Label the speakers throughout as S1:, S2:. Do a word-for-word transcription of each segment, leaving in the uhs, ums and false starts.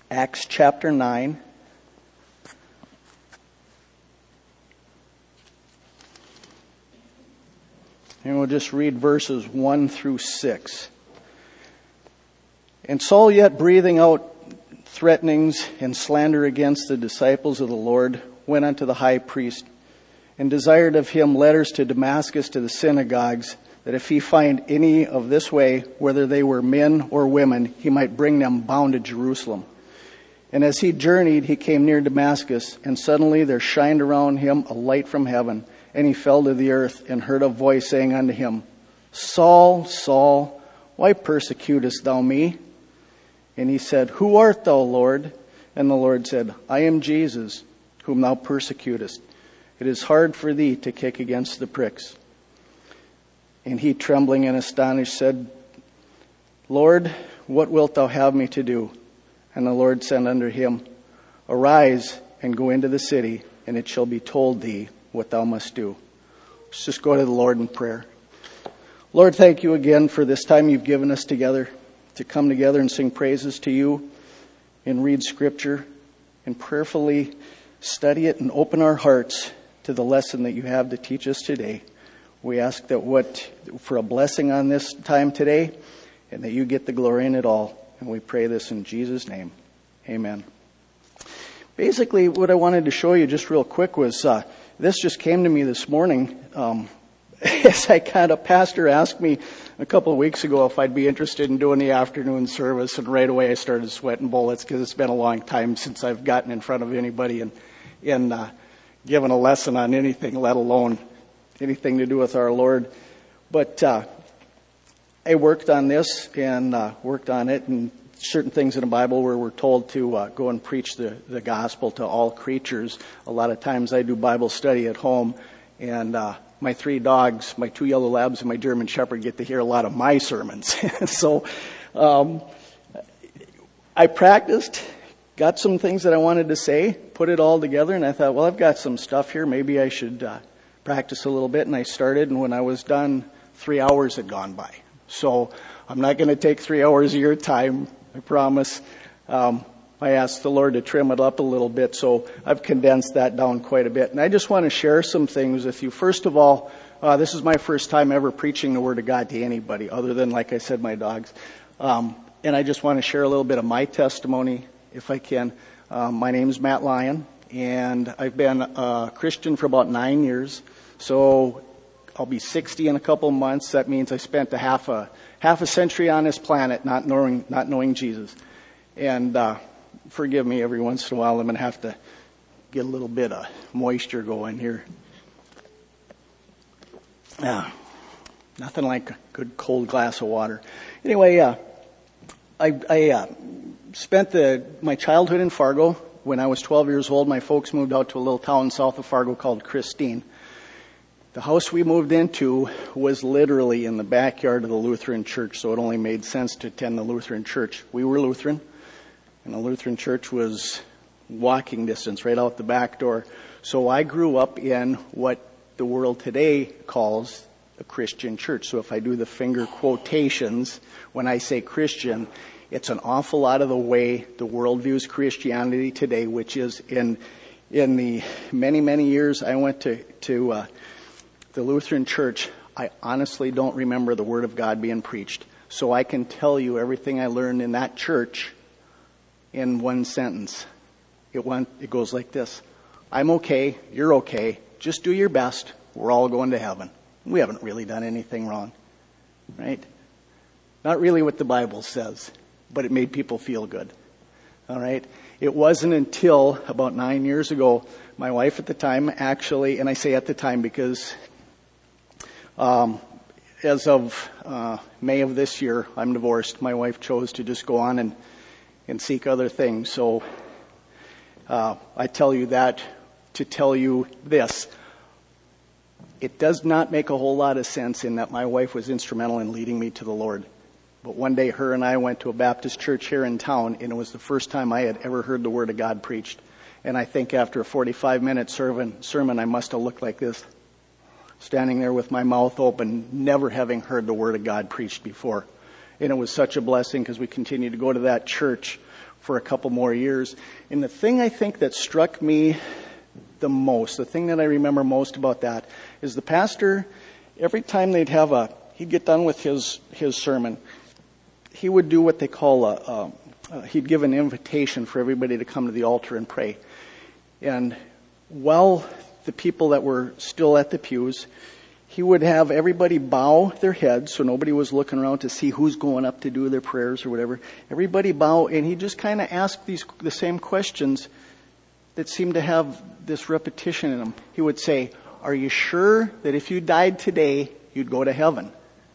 S1: Acts chapter nine. And we'll just read verses one through six. And Saul, yet breathing out threatenings and slander against the disciples of the Lord, went unto the high priest and desired of him letters to Damascus to the synagogues, that if he find any of this way, whether they were men or women, he might bring them bound to Jerusalem. And as he journeyed, he came near Damascus, and suddenly there shined around him a light from heaven. And he fell to the earth and heard a voice saying unto him, Saul, Saul, why persecutest thou me? And he said, Who art thou, Lord? And the Lord said, I am Jesus, whom thou persecutest. It is hard for thee to kick against the pricks. And he, trembling and astonished, said, Lord, what wilt thou have me to do? And the Lord said unto him, Arise and go into the city, and it shall be told thee what thou must do. Let's just go to the Lord in prayer. Lord, thank you again for this time you've given us together to come together and sing praises to you and read Scripture and prayerfully study it and open our hearts to the lesson that you have to teach us today. We ask that what for a blessing on this time today and that you get the glory in it all. And we pray this in Jesus' name. Amen. Basically, what I wanted to show you just real quick was uh, this just came to me this morning. Um, as I kind of, pastor asked me a couple of weeks ago if I'd be interested in doing the afternoon service, and right away I started sweating bullets because it's been a long time since I've gotten in front of anybody and, and uh, given a lesson on anything, let alone anything to do with our Lord. But uh, I worked on this and uh, worked on it, and certain things in the Bible where we're told to uh, go and preach the, the gospel to all creatures. A lot of times I do Bible study at home, and uh, my three dogs, my two yellow labs and my German shepherd, get to hear a lot of my sermons. so um, I practiced, got some things that I wanted to say, put it all together, and I thought, well, I've got some stuff here. Maybe I should uh, practice a little bit. And I started, and when I was done, three hours had gone by. So I'm not going to take three hours of your time, I promise. Um, I asked the Lord to trim it up a little bit, so I've condensed that down quite a bit. And I just want to share some things with you. First of all, uh, this is my first time ever preaching the Word of God to anybody, other than, like I said, my dogs. Um, and I just want to share a little bit of my testimony, if I can. Um, my name is Matt Lyon, and I've been a Christian for about nine years. So I'll be sixty in a couple of months. That means I spent a half a half a century on this planet not knowing not knowing Jesus. And uh, forgive me, every once in a while I'm going to have to get a little bit of moisture going here. Yeah, nothing like a good cold glass of water. Anyway, uh, I, I uh, spent the my childhood in Fargo. When I was twelve years old, my folks moved out to a little town south of Fargo called Christine. The house we moved into was literally in the backyard of the Lutheran church, so it only made sense to attend the Lutheran church. We were Lutheran, and the Lutheran church was walking distance right out the back door. So I grew up in what the world today calls a Christian church. So if I do the finger quotations, when I say Christian, it's an awful lot of the way the world views Christianity today, which is in in the many, many years I went to, to uh, the Lutheran church, I honestly don't remember the Word of God being preached. So I can tell you everything I learned in that church in one sentence. It went, it goes like this. I'm okay, you're okay, just do your best, we're all going to heaven. We haven't really done anything wrong, right? Not really what the Bible says, but it made people feel good, all right? It wasn't until about nine years ago, my wife at the time actually, and I say at the time because Um, as of uh, May of this year, I'm divorced. My wife chose to just go on and, and seek other things. So uh, I tell you that to tell you this. It does not make a whole lot of sense in that my wife was instrumental in leading me to the Lord. But one day her and I went to a Baptist church here in town, and it was the first time I had ever heard the Word of God preached. And I think after a forty-five minute sermon, sermon I must have looked like this, standing there with my mouth open, never having heard the Word of God preached before. And it was such a blessing because we continued to go to that church for a couple more years. And the thing I think that struck me the most, the thing that I remember most about that, is the pastor, every time they'd have a, he'd get done with his, his sermon, he would do what they call a, a, a, he'd give an invitation for everybody to come to the altar and pray. And while the people that were still at the pews, he would have everybody bow their heads so nobody was looking around to see who's going up to do their prayers or whatever. Everybody bow, and he just kind of asked these the same questions that seemed to have this repetition in them. He would say, "Are you sure that if you died today, you'd go to heaven?"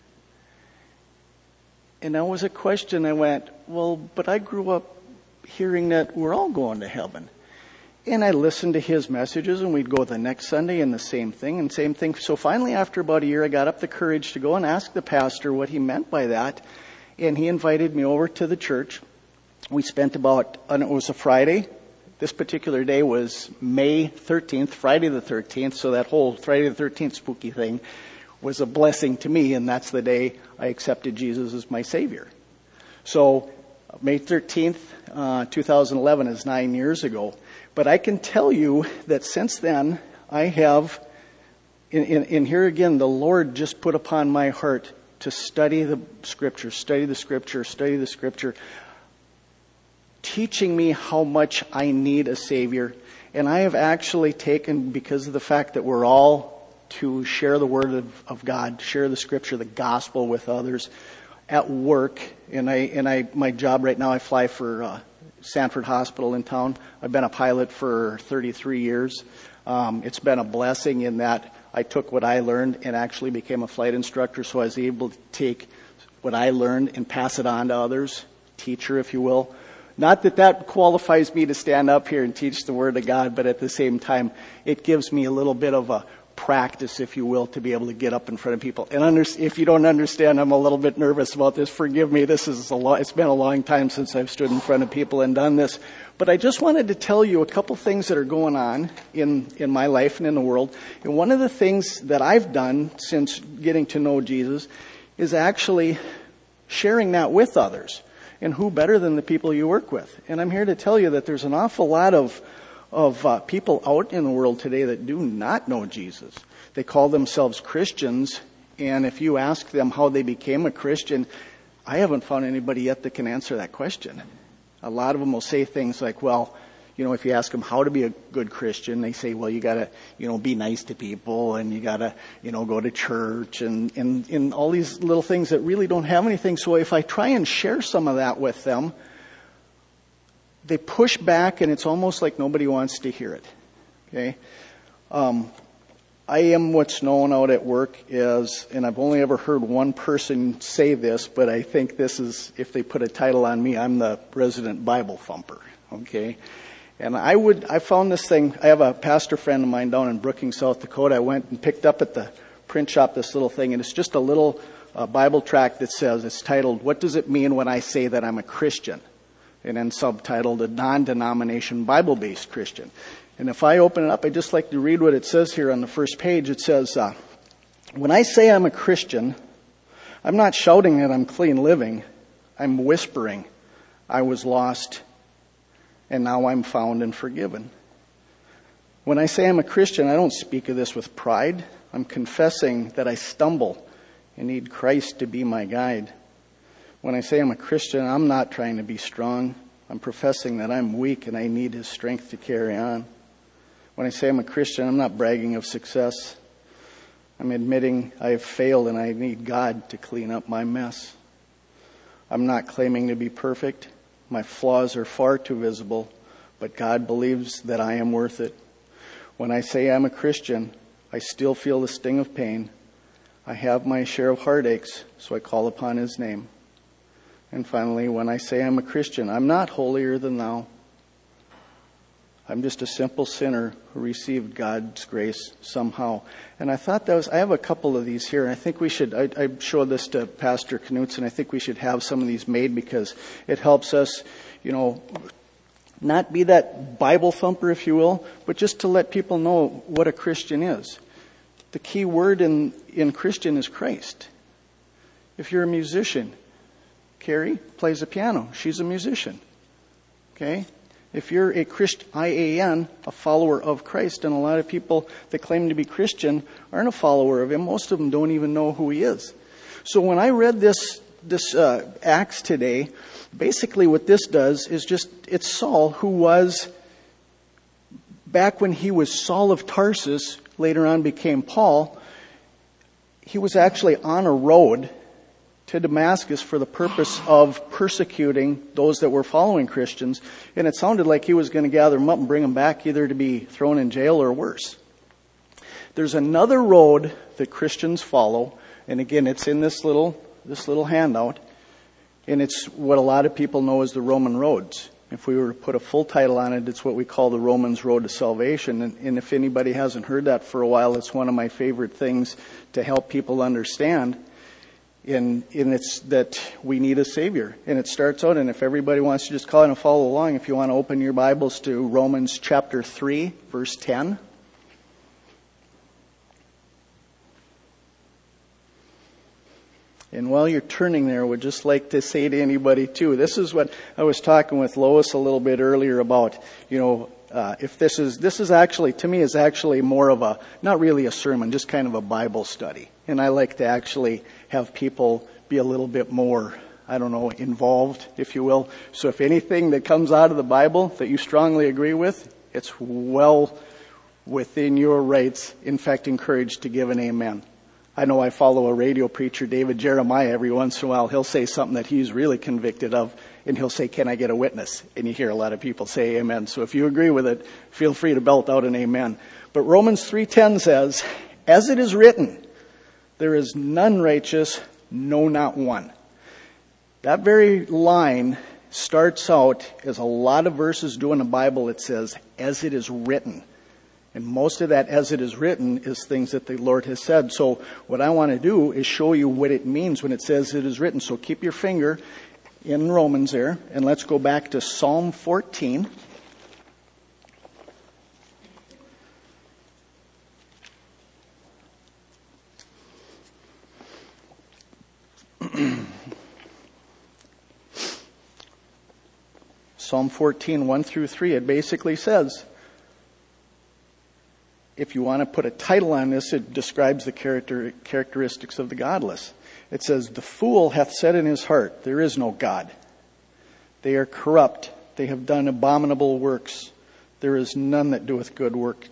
S1: And that was a question I went, well, but I grew up hearing that we're all going to heaven. And I listened to his messages, and we'd go the next Sunday and the same thing and same thing. So finally, after about a year, I got up the courage to go and ask the pastor what he meant by that. And he invited me over to the church. We spent about, and it was a Friday. This particular day was May thirteenth, Friday the thirteenth. So that whole Friday the thirteenth spooky thing was a blessing to me. And that's the day I accepted Jesus as my Savior. So May thirteenth, uh, two thousand eleven is nine years ago. But I can tell you that since then, I have, in, in, in here again, the Lord just put upon my heart to study the Scripture, study the Scripture, study the Scripture, teaching me how much I need a Savior. And I have actually taken, because of the fact that we're all to share the Word of, of God, share the Scripture, the Gospel with others at work. And I, and I, my job right now, I fly for uh, Sanford Hospital in town. I've been a pilot for thirty-three years. Um, it's been a blessing in that I took what I learned and actually became a flight instructor, so I was able to take what I learned and pass it on to others, teacher, if you will. Not that that qualifies me to stand up here and teach the Word of God, but at the same time, it gives me a little bit of a practice, if you will, to be able to get up in front of people. And under, if you don't understand, I'm a little bit nervous about this. Forgive me. This is a lot. It's been a long time since I've stood in front of people and done this. But I just wanted to tell you a couple things that are going on in, in my life and in the world. And one of the things that I've done since getting to know Jesus is actually sharing that with others. And who better than the people you work with? And I'm here to tell you that there's an awful lot of of uh, people out in the world today that do not know Jesus. They call themselves Christians, and if you ask them how they became a Christian, I haven't found anybody yet that can answer that question. A lot of them will say things like, well, you know, if you ask them how to be a good Christian, they say, well, you gotta, you know, be nice to people, and you gotta, you know, go to church, and, and, and all these little things that really don't have anything. So if I try and share some of that with them, they push back, and it's almost like nobody wants to hear it. Okay? Um, I am what's known out at work as, and I've only ever heard one person say this, but I think this is, if they put a title on me, I'm the resident Bible thumper. Okay? And I would, I found this thing, I have a pastor friend of mine down in Brookings, South Dakota. I went and picked up at the print shop this little thing, and it's just a little uh, Bible tract that says, it's titled, "What Does It Mean When I Say That I'm a Christian?" And then subtitled, "A Non-Denomination Bible-Based Christian." And if I open it up, I'd just like to read what it says here on the first page. It says, uh, "When I say I'm a Christian, I'm not shouting that I'm clean living. I'm whispering, I was lost, and now I'm found and forgiven. When I say I'm a Christian, I don't speak of this with pride. I'm confessing that I stumble and need Christ to be my guide. When I say I'm a Christian, I'm not trying to be strong. I'm professing that I'm weak and I need His strength to carry on. When I say I'm a Christian, I'm not bragging of success. I'm admitting I have failed and I need God to clean up my mess. I'm not claiming to be perfect. My flaws are far too visible, but God believes that I am worth it. When I say I'm a Christian, I still feel the sting of pain. I have my share of heartaches, so I call upon His name. And finally, when I say I'm a Christian, I'm not holier than thou. I'm just a simple sinner who received God's grace somehow." And I thought that was, I have a couple of these here, and I think we should, I, I showed this to Pastor Knutson, I think we should have some of these made because it helps us, you know, not be that Bible thumper, if you will, but just to let people know what a Christian is. The key word in, in Christian is Christ. If you're a musician, Carrie plays the piano. She's a musician. Okay? If you're a Christ, I A N, a follower of Christ, and a lot of people that claim to be Christian aren't a follower of him. Most of them don't even know who he is. So when I read this, this uh, Acts today, basically what this does is just, it's Saul who was, back when he was Saul of Tarsus, later on became Paul, he was actually on a road to Damascus for the purpose of persecuting those that were following Christians. And it sounded like he was going to gather them up and bring them back either to be thrown in jail or worse. There's another road that Christians follow. And again, it's in this little, this little handout. And it's what a lot of people know as the Roman roads. If we were to put a full title on it, it's what we call the Romans Road to Salvation. And, and if anybody hasn't heard that for a while, it's one of my favorite things to help people understand. In, in it's that we need a Savior. And it starts out, and if everybody wants to just call it and follow along, if you want to open your Bibles to Romans chapter three, verse ten. And while you're turning there, I would just like to say to anybody too, this is what I was talking with Lois a little bit earlier about, you know, uh, if this is, this is actually, to me, is actually more of a, not really a sermon, just kind of a Bible study. And I like to actually have people be a little bit more, I don't know, involved, if you will. So if anything that comes out of the Bible that you strongly agree with, it's well within your rights, in fact, encouraged to give an amen. I know I follow a radio preacher, David Jeremiah, every once in a while. He'll say something that he's really convicted of, and he'll say, "Can I get a witness?" And you hear a lot of people say amen. So if you agree with it, feel free to belt out an amen. But Romans three ten says, "As it is written, there is none righteous, no, not one." That very line starts out, as a lot of verses do in the Bible, it says, "As it is written." And most of that, as it is written, is things that the Lord has said. So what I want to do is show you what it means when it says it is written. So keep your finger in Romans there, and let's go back to Psalm fourteen. Psalm fourteen, one through three, it basically says, if you want to put a title on this, it describes the character, characteristics of the godless. It says, "The fool hath said in his heart, there is no God. They are corrupt. They have done abominable works. There is none that doeth good work.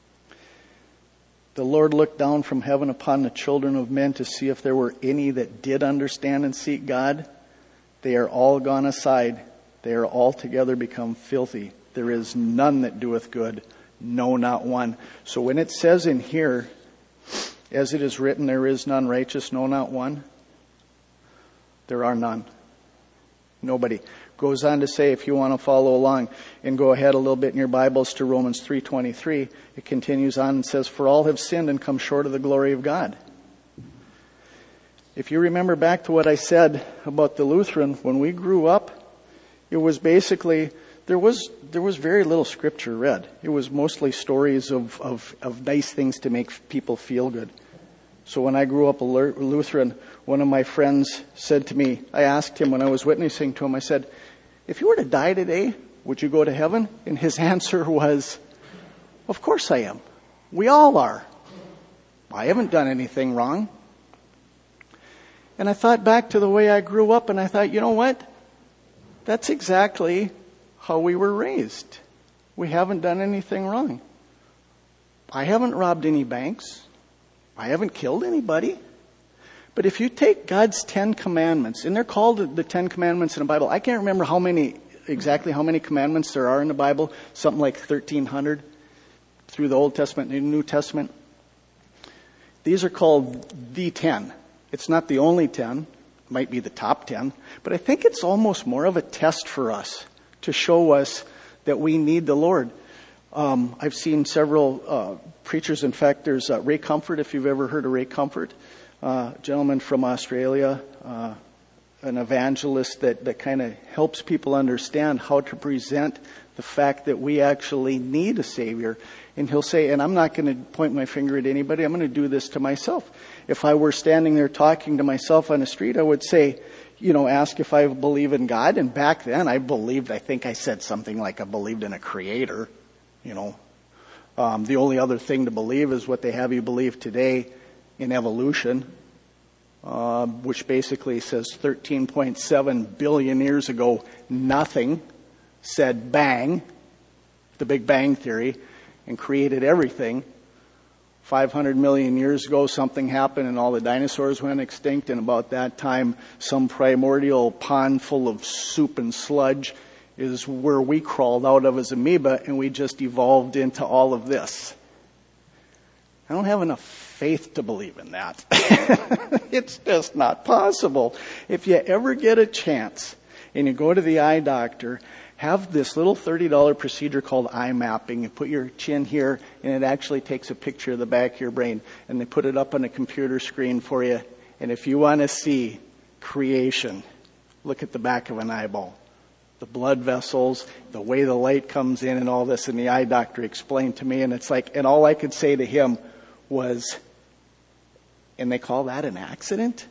S1: The Lord looked down from heaven upon the children of men to see if there were any that did understand and seek God. They are all gone aside. They are altogether become filthy. There is none that doeth good, no, not one." So when it says in here, "As it is written, there is none righteous, no, not one," there are none. Nobody. Goes on to say, if you want to follow along and go ahead a little bit in your Bibles to Romans three twenty-three, it continues on and says, "For all have sinned and come short of the glory of God." If you remember back to what I said about the Lutheran, when we grew up, it was basically, there was there was very little scripture read. It was mostly stories of, of, of nice things to make people feel good. So when I grew up a Lutheran, one of my friends said to me, I asked him when I was witnessing to him, I said, "If you were to die today, would you go to heaven?" And his answer was, "Of course I am. We all are. I haven't done anything wrong." And I thought back to the way I grew up, and I thought, you know what? That's exactly how we were raised. We haven't done anything wrong. I haven't robbed any banks. I haven't killed anybody. But if you take God's Ten Commandments, and they're called the Ten Commandments in the Bible. I can't remember how many, exactly how many commandments there are in the Bible. Something like thirteen hundred through the Old Testament and the New Testament. These are called the Ten. It's not the only ten. It might be the top ten. But I think it's almost more of a test for us to show us that we need the Lord. Um, I've seen several uh, preachers. In fact, there's uh, Ray Comfort, if you've ever heard of Ray Comfort, uh, a gentleman from Australia, uh, an evangelist that, that kind of helps people understand how to present the fact that we actually need a Savior. And he'll say, and I'm not going to point my finger at anybody, I'm going to do this to myself. If I were standing there talking to myself on the street, I would say, you know, ask if I believe in God. And back then I believed, I think I said something like I believed in a creator, you know. Um, the only other thing to believe is what they have you believe today in evolution, uh, which basically says thirteen point seven billion years ago, nothing said bang, the Big Bang Theory, and created everything. five hundred million years ago, something happened and all the dinosaurs went extinct. And about that time, some primordial pond full of soup and sludge is where we crawled out of as amoeba, and we just evolved into all of this. I don't have enough faith to believe in that. It's just not possible. If you ever get a chance and you go to the eye doctor, have this little thirty dollars procedure called eye mapping. You put your chin here, and it actually takes a picture of the back of your brain, and they put it up on a computer screen for you. And if you want to see creation, look at the back of an eyeball. The blood vessels, the way the light comes in and all this, and the eye doctor explained to me, and it's like, and all I could say to him was, and they call that an accident?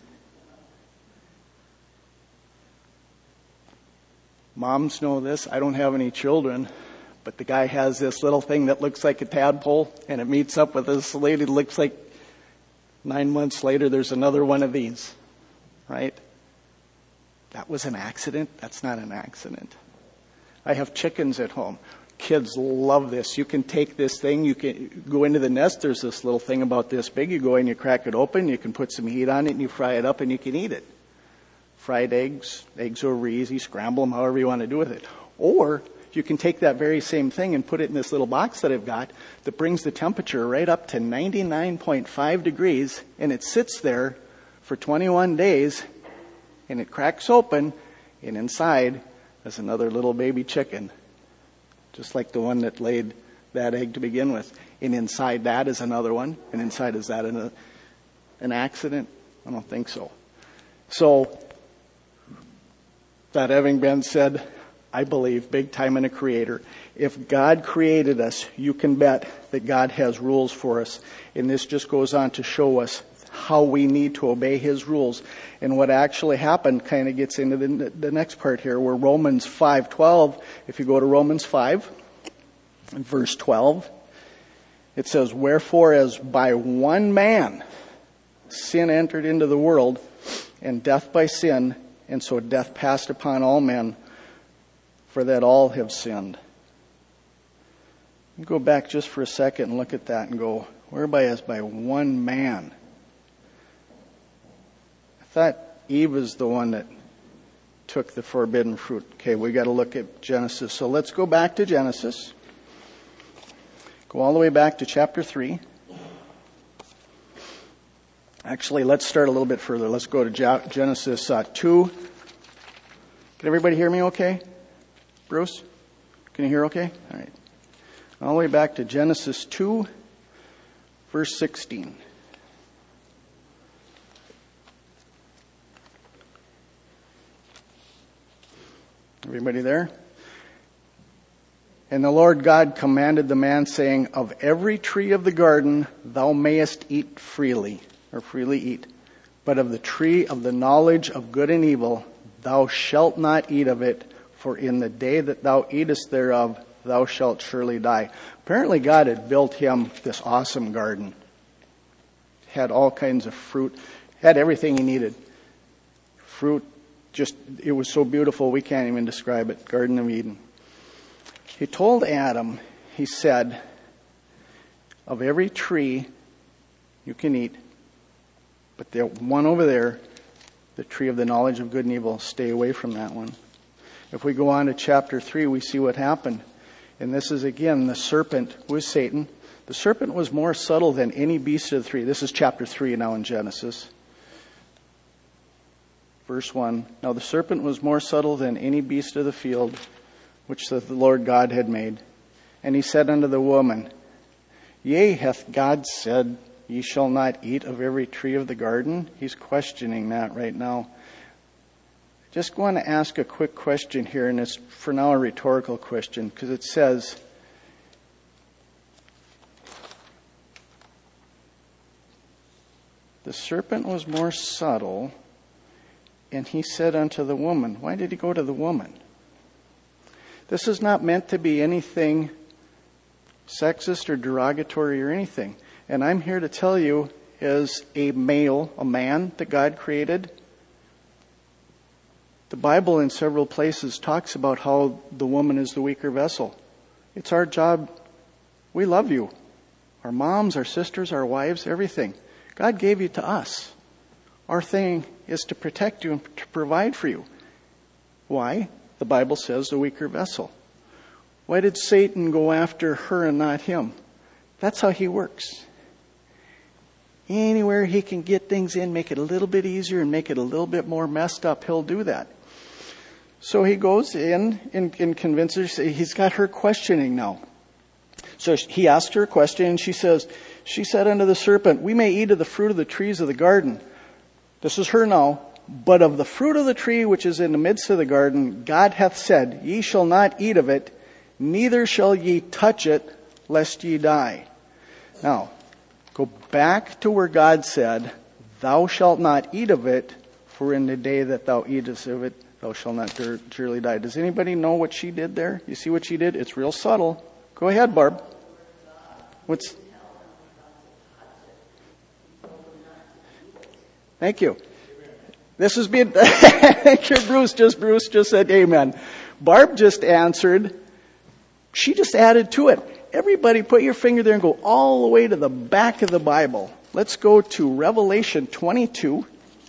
S1: Moms know this. I don't have any children, but the guy has this little thing that looks like a tadpole, and it meets up with this lady that looks like nine months later there's another one of these, right? That was an accident? That's not an accident. I have chickens at home. Kids love this. You can take this thing, you can go into the nest, there's this little thing about this big, you go in, you crack it open, you can put some heat on it, and you fry it up, and you can eat it. Fried eggs, eggs over easy, scramble them however you want to do with it. Or you can take that very same thing and put it in this little box that I've got that brings the temperature right up to ninety-nine point five degrees, and it sits there for twenty-one days, and it cracks open, and inside is another little baby chicken, just like the one that laid that egg to begin with. And inside that is another one, and inside is that an, an accident? I don't think so. So, that having been said, I believe big time in a creator. If God created us, you can bet that God has rules for us. And this just goes on to show us how we need to obey his rules. And what actually happened kind of gets into the, the next part here, where Romans five twelve, if you go to Romans five, and verse twelve, it says, "Wherefore as by one man sin entered into the world, and death by sin, and so death passed upon all men, for that all have sinned." You go back just for a second and look at that and go, whereby as by one man. I thought Eve was the one that took the forbidden fruit. Okay, we got to look at Genesis. So let's go back to Genesis. Go all the way back to chapter three. Actually, let's start a little bit further. Let's go to Genesis uh, two. Can everybody hear me okay? Bruce? Can you hear okay? All right. All the way back to Genesis two, verse sixteen. Everybody there? "And the Lord God commanded the man, saying, Of every tree of the garden thou mayest eat freely," or freely eat, "but of the tree of the knowledge of good and evil thou shalt not eat of it, for in the day that thou eatest thereof thou shalt surely die." Apparently God had built him this awesome garden. Had all kinds of fruit, had everything he needed. Fruit, just, it was so beautiful we can't even describe it. Garden of Eden. He told Adam, he said, "Of every tree you can eat, but the one over there, the tree of the knowledge of good and evil, stay away from that one." If we go on to chapter three, we see what happened. And this is again, the serpent was Satan. The serpent was more subtle than any beast of the three. This is chapter three now in Genesis. Verse one. "Now the serpent was more subtle than any beast of the field, which the Lord God had made. And he said unto the woman, Yea, hath God said, Ye shall not eat of every tree of the garden?" He's questioning that right now. Just want to ask a quick question here, and it's for now a rhetorical question, because it says, the serpent was more subtle, And he said unto the woman, why did he go to the woman? This is not meant to be anything sexist or derogatory or anything. And I'm here to tell you, as a male, a man that God created, the Bible in several places talks about how the woman is the weaker vessel. It's our job. We love you. Our moms, our sisters, our wives, everything. God gave you to us. Our thing is to protect you and to provide for you. Why? The Bible says the weaker vessel. Why did Satan go after her and not him? That's how he works. Anywhere he can get things in, make it a little bit easier and make it a little bit more messed up, he'll do that. So he goes in and, and convinces her. He's got her questioning now. So he asked her a question, and she says, she said unto the serpent, we may eat of the fruit of the trees of the garden. This is her now. But of the fruit of the tree which is in the midst of the garden, God hath said, ye shall not eat of it, neither shall ye touch it, lest ye die. Now, go back to where God said, thou shalt not eat of it, for in the day that thou eatest of it, thou shalt not surely die. Does anybody know what she did there? You see what she did? It's real subtle. Go ahead, Barb. What's... Thank you. This is being... Thank you, Bruce. Just Bruce just said amen. Barb just answered. She just added to it. Everybody put your finger there and go all the way to the back of the Bible. Let's go to Revelation twenty-two.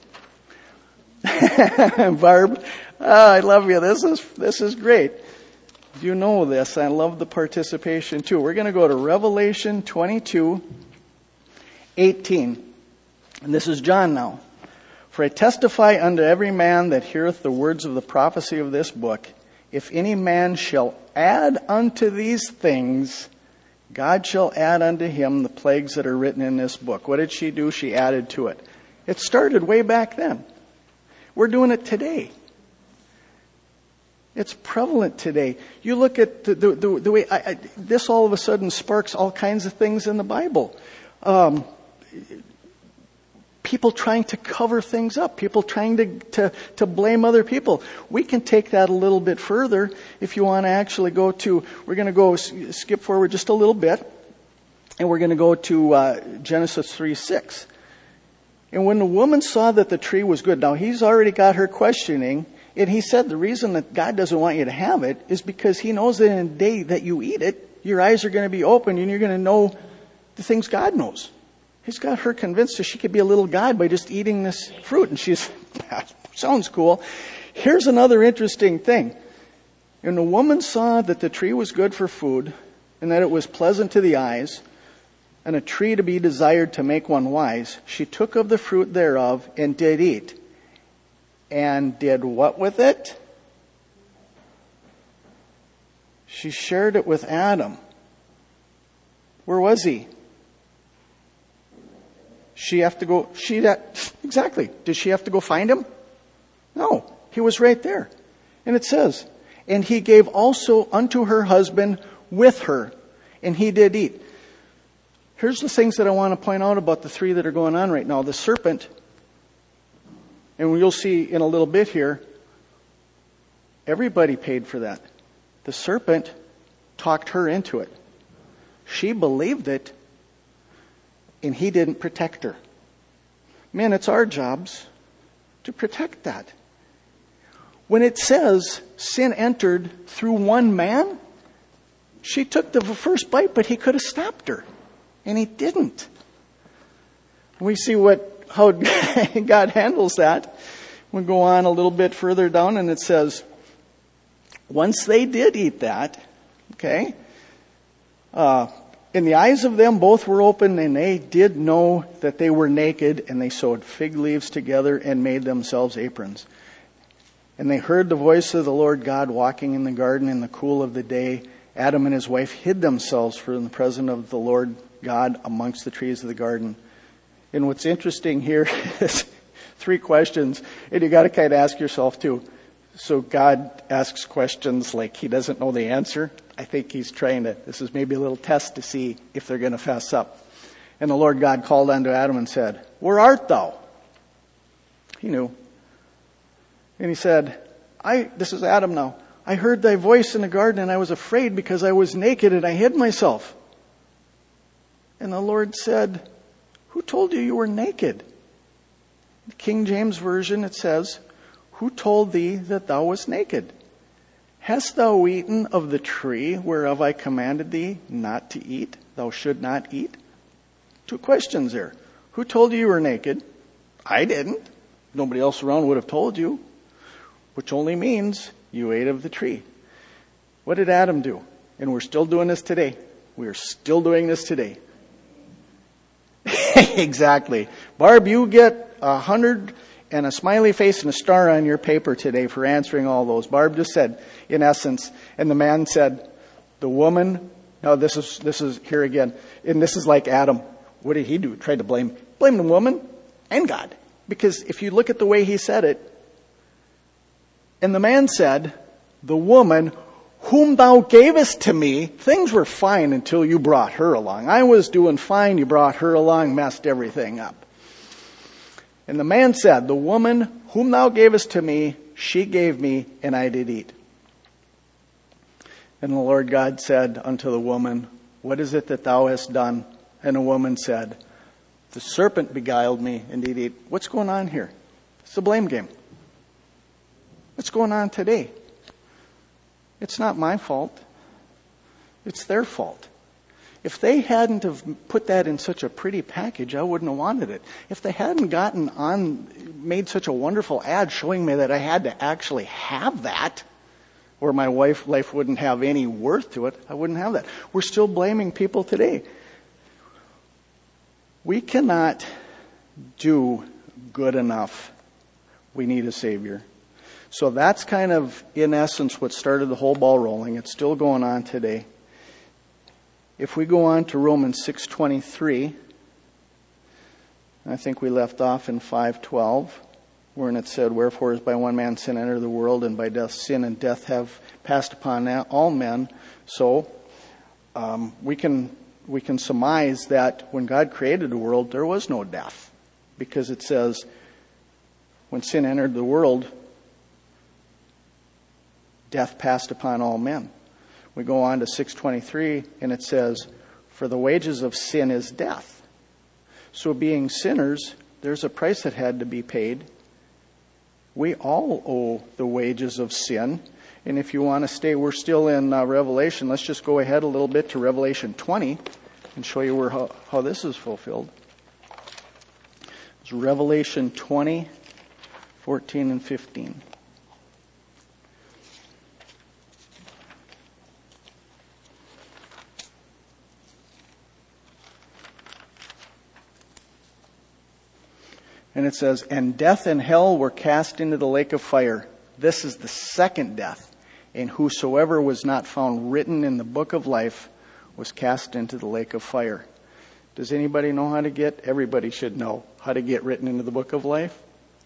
S1: Barb, oh, I love you. This is this is great. You know this. I love the participation too. We're going to go to Revelation twenty-two, eighteen. And this is John now. For I testify unto every man that heareth the words of the prophecy of this book, if any man shall add unto these things, God shall add unto him the plagues that are written in this book. What did she do? She added to it. It started way back then. We're doing it today. It's prevalent today. You look at the, the, the, the way I, I, this all of a sudden sparks all kinds of things in the Bible. Um, people trying to cover things up. People trying to, to, to blame other people. We can take that a little bit further if you want to actually go to, we're going to go skip forward just a little bit, and we're going to go to uh, Genesis three six. And when the woman saw that the tree was good, now he's already got her questioning, and he said the reason that God doesn't want you to have it is because he knows that in the day that you eat it, your eyes are going to be open and you're going to know the things God knows. He's got her convinced that she could be a little God by just eating this fruit. And she's, that sounds cool. Here's another interesting thing. And the woman saw that the tree was good for food and that it was pleasant to the eyes, and a tree to be desired to make one wise. She took of the fruit thereof and did eat. And did what with it? She shared it with Adam. Where was he? She have to go, she that, exactly. Did she have to go find him? No. He was right there. And it says, and he gave also unto her husband with her, and he did eat. Here's the things that I want to point out about the three that are going on right now. The serpent, and you'll see in a little bit here, everybody paid for that. The serpent talked her into it. She believed it, and he didn't protect her. Man, it's our jobs to protect that. When it says sin entered through one man, she took the first bite, but he could have stopped her. And he didn't. We see what how God handles that. We go on a little bit further down, and it says, once they did eat that, okay, uh, in the eyes of them both were open, and they did know that they were naked, and they sewed fig leaves together and made themselves aprons. And they heard the voice of the Lord God walking in the garden in the cool of the day. Adam and his wife hid themselves from the presence of the Lord God amongst the trees of the garden. And what's interesting here is three questions, and you got to kind of ask yourself too. So God asks questions like he doesn't know the answer. I think he's trying to, this is maybe a little test to see if they're going to fess up. And the Lord God called unto Adam and said, where art thou? He knew. And he said, I, this is Adam now, I heard thy voice in the garden and I was afraid because I was naked and I hid myself. And the Lord said, who told you you were naked? The King James Version, it says, who told thee that thou wast naked? Hast thou eaten of the tree whereof I commanded thee not to eat? Thou should not eat? Two questions there. Who told you you were naked? I didn't. Nobody else around would have told you. Which only means you ate of the tree. What did Adam do? And we're still doing this today. We are still doing this today. Exactly. Barb, you get a hundred and a smiley face and a star on your paper today for answering all those. Barb just said, in essence, and the man said, the woman, now this is, this is here again, and this is like Adam. What did he do? Tried to blame, blame the woman and God. Because if you look at the way he said it, and the man said, the woman whom thou gavest to me, things were fine until you brought her along. I was doing fine, you brought her along, messed everything up. And the man said, the woman whom thou gavest to me, she gave me, and I did eat. And the Lord God said unto the woman, what is it that thou hast done? And the woman said, the serpent beguiled me, and did eat. What's going on here? It's a blame game. What's going on today? It's not my fault. It's their fault. If they hadn't have put that in such a pretty package, I wouldn't have wanted it. If they hadn't gotten on, made such a wonderful ad showing me that I had to actually have that, or my wife, life wouldn't have any worth to it, I wouldn't have that. We're still blaming people today. We cannot do good enough. We need a Savior. So that's kind of, in essence, what started the whole ball rolling. It's still going on today. If we go on to Romans six twenty-three, I think we left off in five twelve, wherein it said, wherefore is by one man sin entered the world, and by death sin and death have passed upon all men. So um, we can we can surmise that when God created the world, there was no death, because it says, when sin entered the world, death passed upon all men. We go on to six twenty-three, and it says, for the wages of sin is death. So being sinners, there's a price that had to be paid. We all owe the wages of sin. And if you want to stay, we're still in uh, Revelation. Let's just go ahead a little bit to Revelation twenty and show you where how, how this is fulfilled. It's Revelation twenty, fourteen and fifteen. And it says, and death and hell were cast into the lake of fire. This is the second death. And whosoever was not found written in the book of life was cast into the lake of fire. Does anybody know how to get? Everybody should know how to get written into the book of life.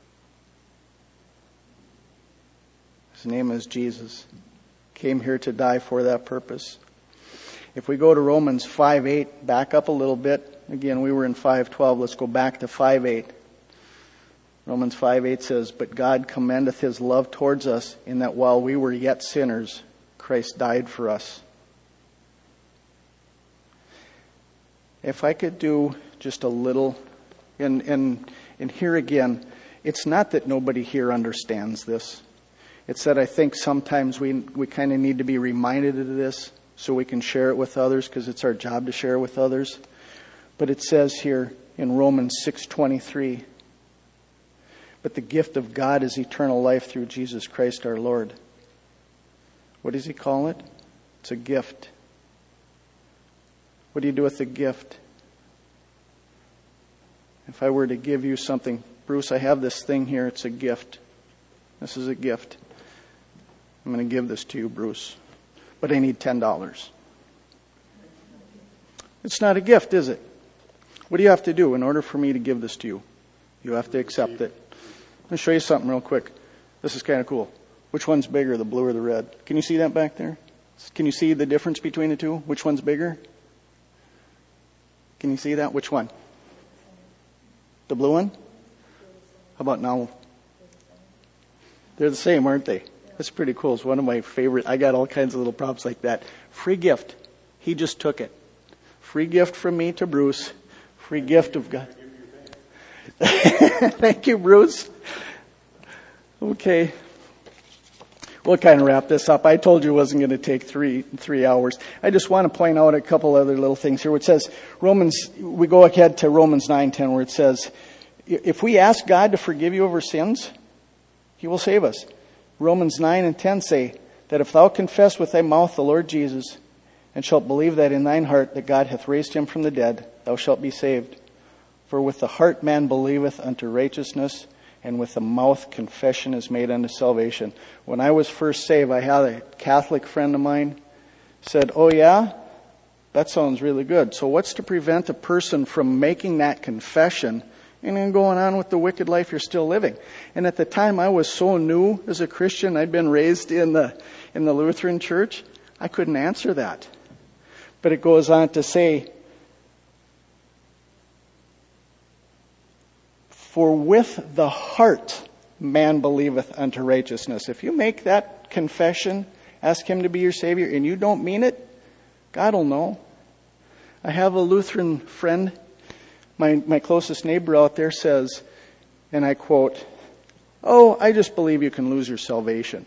S1: His name is Jesus. Came here to die for that purpose. If we go to Romans five eight, back up a little bit. Again, we were in five twelve. Let's go back to five eight. Romans five eight says, but God commendeth his love towards us, in that while we were yet sinners, Christ died for us. If I could do just a little, and, and, and here again, it's not that nobody here understands this. It's that I think sometimes we, we kind of need to be reminded of this so we can share it with others, because it's our job to share with others. But it says here in Romans six twenty-three, but the gift of God is eternal life through Jesus Christ our Lord. What does he call it? It's a gift. What do you do with a gift? If I were to give you something, Bruce, I have this thing here. It's a gift. This is a gift. I'm going to give this to you, Bruce. But I need ten dollars. It's not a gift, is it? What do you have to do in order for me to give this to you? You have to accept it. Let me show you something real quick. This is kind of cool. Which one's bigger, the blue or the red? Can you see that back there? Can you see the difference between the two? Which one's bigger? Can you see that? Which one? The blue one? How about now? They're the same, aren't they? That's pretty cool. It's one of my favorite. I got all kinds of little props like that. Free gift. He just took it. Free gift from me to Bruce. Free gift of God. Thank you, Bruce. Okay. We'll kind of wrap this up. I told you it wasn't going to take three three hours. I just want to point out a couple other little things here. Where it says Romans, we go ahead to Romans nine ten, where it says, if we ask God to forgive you of our sins, He will save us. Romans nine and ten say that if thou confess with thy mouth the Lord Jesus, and shalt believe that in thine heart that God hath raised him from the dead, thou shalt be saved. For with the heart man believeth unto righteousness, and with the mouth confession is made unto salvation. When I was first saved, I had a Catholic friend of mine said, oh yeah, that sounds really good. So what's to prevent a person from making that confession and then going on with the wicked life you're still living? And at the time I was so new as a Christian, I'd been raised in the in the Lutheran church, I couldn't answer that. But it goes on to say, for with the heart man believeth unto righteousness. If you make that confession, ask Him to be your Savior, and you don't mean it, God will know. I have a Lutheran friend, my, my closest neighbor out there says, and I quote, oh, I just believe you can lose your salvation.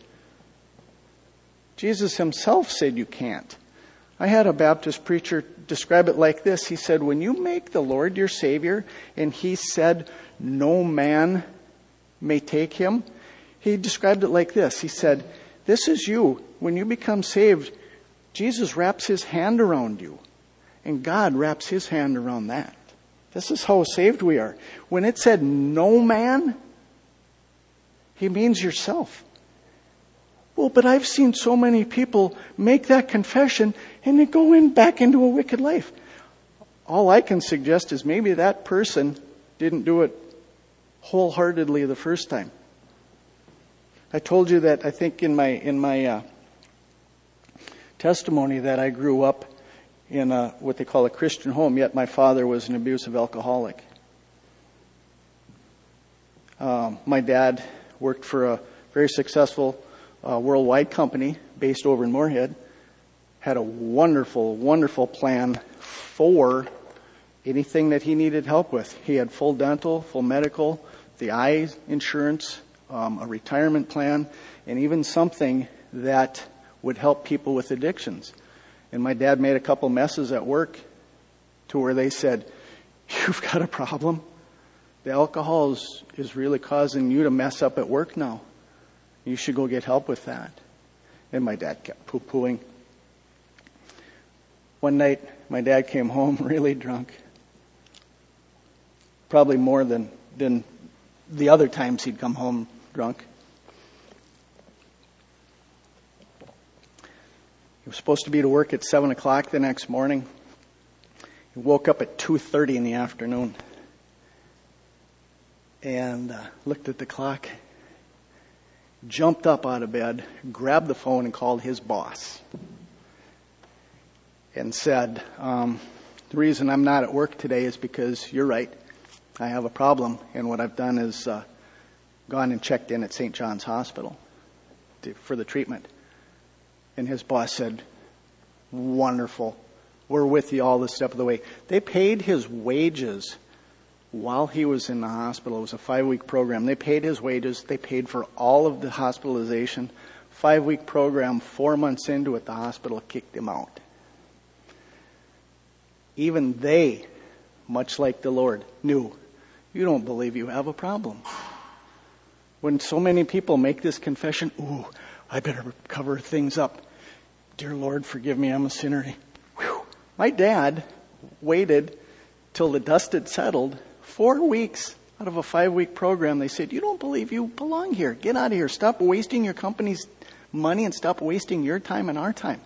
S1: Jesus Himself said you can't. I had a Baptist preacher describe it like this. He said, when you make the Lord your Savior, and He said, no man may take Him, He described it like this. He said, this is you. When you become saved, Jesus wraps His hand around you, and God wraps His hand around that. This is how saved we are. When it said no man, He means yourself. Well, but I've seen so many people make that confession and they go in back into a wicked life. All I can suggest is maybe that person didn't do it wholeheartedly the first time. I told you that I think in my in my uh, testimony that I grew up in a, what they call a Christian home, yet my father was an abusive alcoholic. Um, my dad worked for a very successful uh, worldwide company based over in Moorhead, had a wonderful, wonderful plan for anything that he needed help with. He had full dental, full medical, the eye insurance, um, a retirement plan, and even something that would help people with addictions. And my dad made a couple messes at work to where they said, you've got a problem. The alcohol is, is really causing you to mess up at work now. You should go get help with that. And my dad kept poo-pooing. One night, my dad came home really drunk. Probably more than, than the other times he'd come home drunk. He was supposed to be to work at seven o'clock the next morning. He woke up at two thirty in the afternoon and uh, looked at the clock, jumped up out of bed, grabbed the phone and called his boss and said, um, the reason I'm not at work today is because you're right. I have a problem, and what I've done is uh, gone and checked in at Saint John's Hospital to, for the treatment. And his boss said, wonderful. We're with you all this step of the way. They paid his wages while he was in the hospital. It was a five-week program. They paid his wages. They paid for all of the hospitalization. Five-week program, four months into it, the hospital kicked him out. Even they, much like the Lord, knew, you don't believe you have a problem. When so many people make this confession, ooh, I better cover things up. Dear Lord, forgive me, I'm a sinner. Whew. My dad waited till the dust had settled. Four weeks out of a five-week program, they said, you don't believe you belong here. Get out of here. Stop wasting your company's money and stop wasting your time and our time.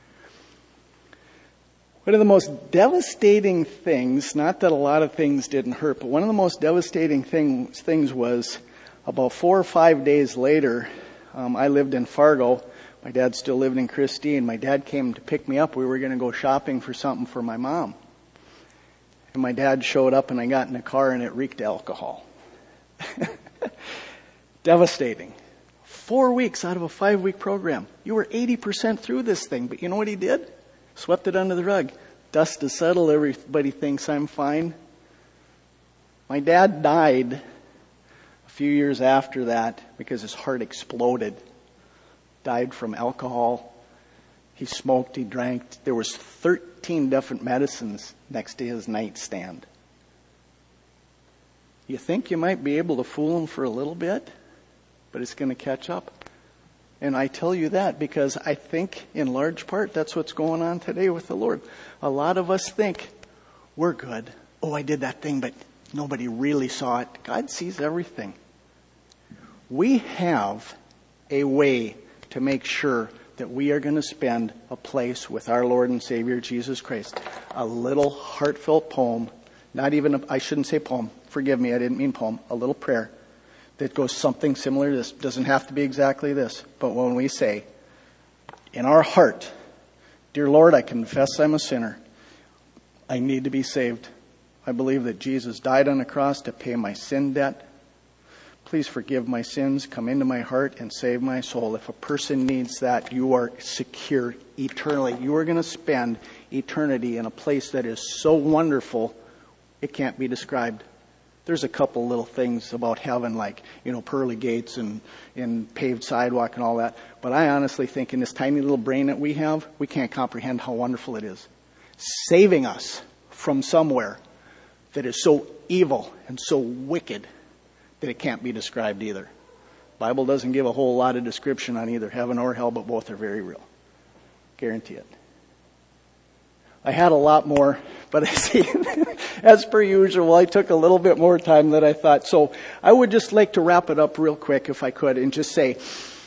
S1: One of the most devastating things, not that a lot of things didn't hurt, but one of the most devastating things, things was about four or five days later, um, I lived in Fargo. My dad still lived in Christine. My dad came to pick me up. We were going to go shopping for something for my mom. And my dad showed up and I got in the car and it reeked alcohol. Devastating. Four weeks out of a five-week program. You were eighty percent through this thing, but you know what he did? Swept it under the rug. Dust is settled, everybody thinks I'm fine. My dad died a few years after that because his heart exploded. Died from alcohol. He smoked, he drank. There was thirteen different medicines next to his nightstand. You think you might be able to fool him for a little bit, but it's going to catch up. And I tell you that because I think in large part that's what's going on today with the Lord. A lot of us think we're good. Oh, I did that thing, but nobody really saw it. God sees everything. We have a way to make sure that we are going to spend a place with our Lord and Savior Jesus Christ. A little heartfelt poem, not even, a, I shouldn't say poem, forgive me, I didn't mean poem, a little prayer that goes something similar to this. Doesn't have to be exactly this, but when we say, in our heart, dear Lord, I confess I'm a sinner. I need to be saved. I believe that Jesus died on the cross to pay my sin debt. Please forgive my sins, come into my heart, and save my soul. If a person needs that, you are secure eternally. You are going to spend eternity in a place that is so wonderful, it can't be described. There's a couple little things about heaven, like, you know, pearly gates and, and paved sidewalk and all that. But I honestly think in this tiny little brain that we have, we can't comprehend how wonderful it is. Saving us from somewhere that is so evil and so wicked that it can't be described either. The Bible doesn't give a whole lot of description on either heaven or hell, but both are very real. Guarantee it. I had a lot more, but I see, as per usual, I took a little bit more time than I thought. So I would just like to wrap it up real quick if I could and just say,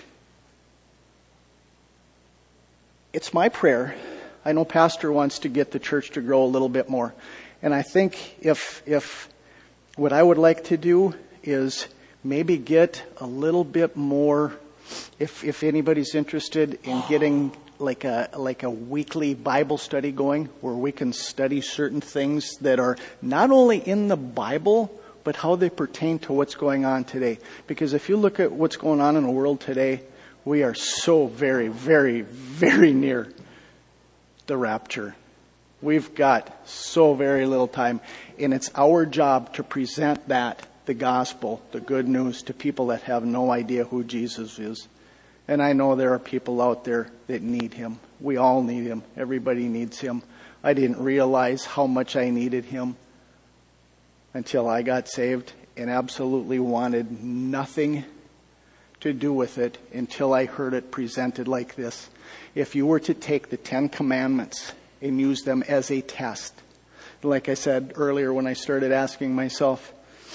S1: it's my prayer. I know Pastor wants to get the church to grow a little bit more. And I think if, if what I would like to do is maybe get a little bit more, if, if anybody's interested in getting like a like a weekly Bible study going where we can study certain things that are not only in the Bible, but how they pertain to what's going on today. Because if you look at what's going on in the world today, we are so very, very, very near the rapture. We've got so very little time, and it's our job to present that, the gospel, the good news, to people that have no idea who Jesus is. And I know there are people out there that need him. We all need him. Everybody needs him. I didn't realize how much I needed him until I got saved and absolutely wanted nothing to do with it until I heard it presented like this. If you were to take the Ten Commandments and use them as a test, like I said earlier when I started asking myself,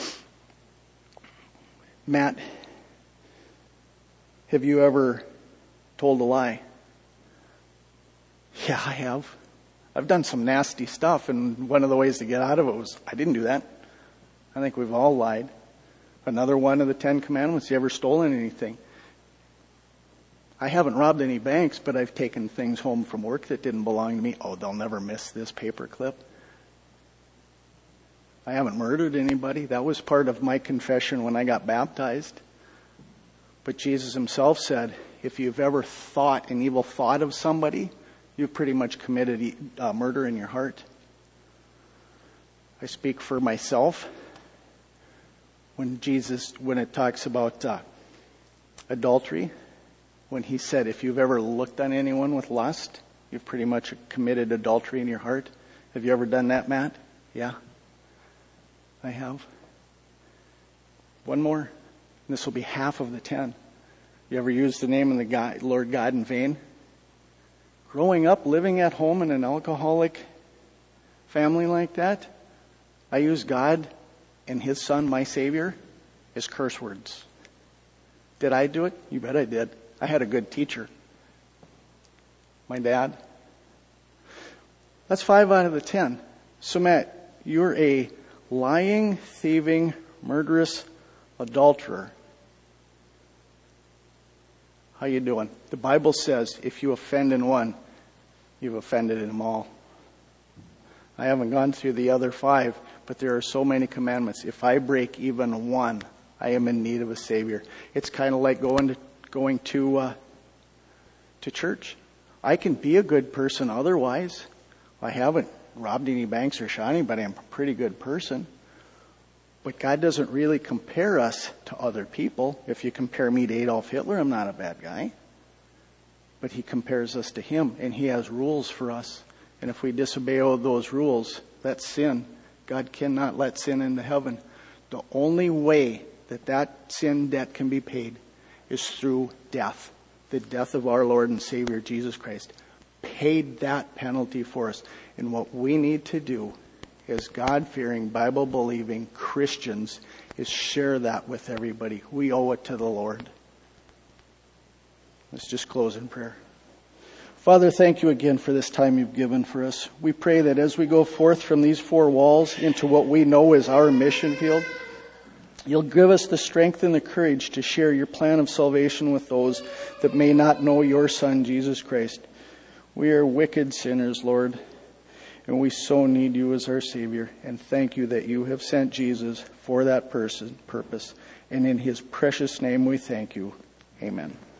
S1: Matt, have you ever told a lie? Yeah, I have. I've done some nasty stuff, and one of the ways to get out of it was, I didn't do that. I think we've all lied. Another one of the Ten Commandments, you ever stolen anything? I haven't robbed any banks, but I've taken things home from work that didn't belong to me. Oh, they'll never miss this paper clip. I haven't murdered anybody. That was part of my confession when I got baptized. But Jesus himself said, if you've ever thought an evil thought of somebody, you've pretty much committed uh, murder in your heart. I speak for myself. When Jesus, when it talks about uh, adultery, when he said, if you've ever looked on anyone with lust, you've pretty much committed adultery in your heart. Have you ever done that, Matt? Yeah, I have. One more. This will be half of the ten. You ever used the name of the God, Lord God in vain? Growing up, living at home in an alcoholic family like that, I used God and his son, my Savior, as curse words. Did I do it? You bet I did. I had a good teacher. My dad. That's five out of the ten. So Matt, you're a lying, thieving, murderous adulterer. How you doing? The Bible says if you offend in one, you've offended in them all. I haven't gone through the other five, but there are so many commandments. If I break even one, I am in need of a Savior. It's kind of like going to going to uh, to church. I can be a good person otherwise. I haven't robbed any banks or shot anybody. I'm a pretty good person. But God doesn't really compare us to other people. If you compare me to Adolf Hitler, I'm not a bad guy. But He compares us to Him, and He has rules for us. And if we disobey all those rules, that's sin. God cannot let sin into heaven. The only way that that sin debt can be paid is through death. The death of our Lord and Savior, Jesus Christ, paid that penalty for us. And what we need to do as God-fearing, Bible-believing Christians is share that with everybody. We owe it to the Lord. Let's just close in prayer. Father, thank you again for this time you've given for us. We pray that as we go forth from these four walls into what we know is our mission field, you'll give us the strength and the courage to share your plan of salvation with those that may not know your Son, Jesus Christ. We are wicked sinners, Lord, and we so need you as our Savior. And thank you that you have sent Jesus for that person, purpose. And in His precious name we thank you. Amen.